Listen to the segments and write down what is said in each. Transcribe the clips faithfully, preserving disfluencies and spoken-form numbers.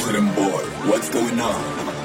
Muslim boy, what's going on?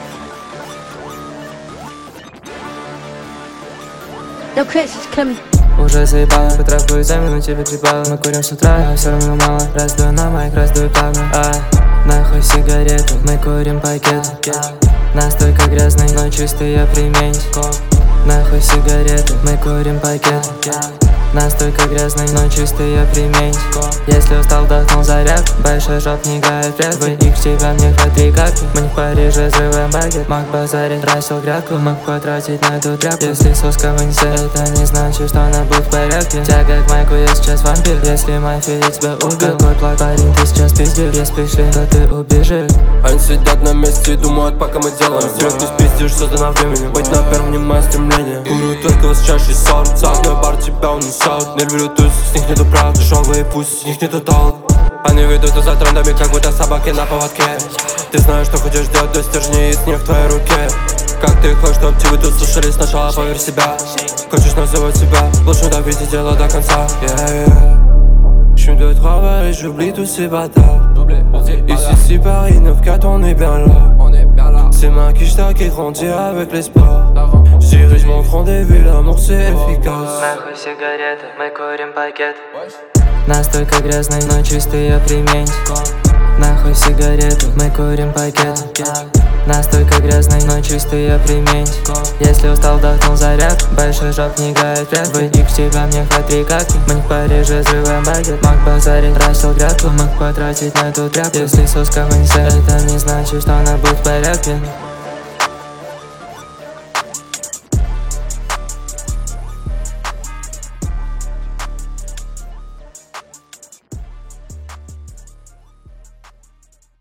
No, Chris is coming. Уже заебало, потрапляю землю, на тебе трепало. Мы курим с утра, а все равно мало. Раздую на майк, раздую плавно. А, нахуй сигареты, мы курим пакет. Настойка грязный, но чистая примень. Нахуй сигареты, мы курим пакет. Настойка грязный, но чистая примень. Если устал, вдохнул заряд. Большой жоп не играет пресс. В их тебя мне хватит карты. Мы в Париже взрываем багет. Мог базарить, бросил грядку. Мог потратить на эту тряпку. Если соска вынесет, это не значит, что она будет в порядке. Тяга к майку, я сейчас вампир. Если мафия тебя убил, какой плак, парень, ты сейчас пиздишь. Если пришли, то ты убежишь. Они сидят на месте и думают, пока мы делаем. Стрёх ты спиздишь, что ты на времени. Быть на первом не мое стремление. Курю только высочайший сорт. Загной бар тебя унесет. Не люблю туз, с них нету прав. Дешевые пусть, с них нету толк. Они ведут за трендами, как будто собаки на поводке. Ты знаешь, что хочешь делать до стержней, и снег в твоей руке. Как ты хочешь, чтоб тебе тут слушали сначала, поверь в себя. Хочешь называть себя, лучше довести дело до конца. Yeah, yeah. Je me dois travailler, j'oublie tous ces bâtards. Ici c'est Paris, neuf quatre, on est bien là. C'est ma quiche qui grandit avec l'espoir. Je dirige mon train des villes, l'amour c'est efficace. Нахуй сигареты, мы курим пакет. Настойка грязный, но чистая примень. Нахуй сигареты, мы курим пакет. Настойка грязный, но чистая примень. Если устал, вдохнул заряд. Большой жоп не играет пресс. В их тебя мне хватит карты. Мы в Париже взрываем багет. Мог базарить, бросил грядку. Мог потратить на эту тряпку. Если соска вынесет, это не значит, что она будет в порядке.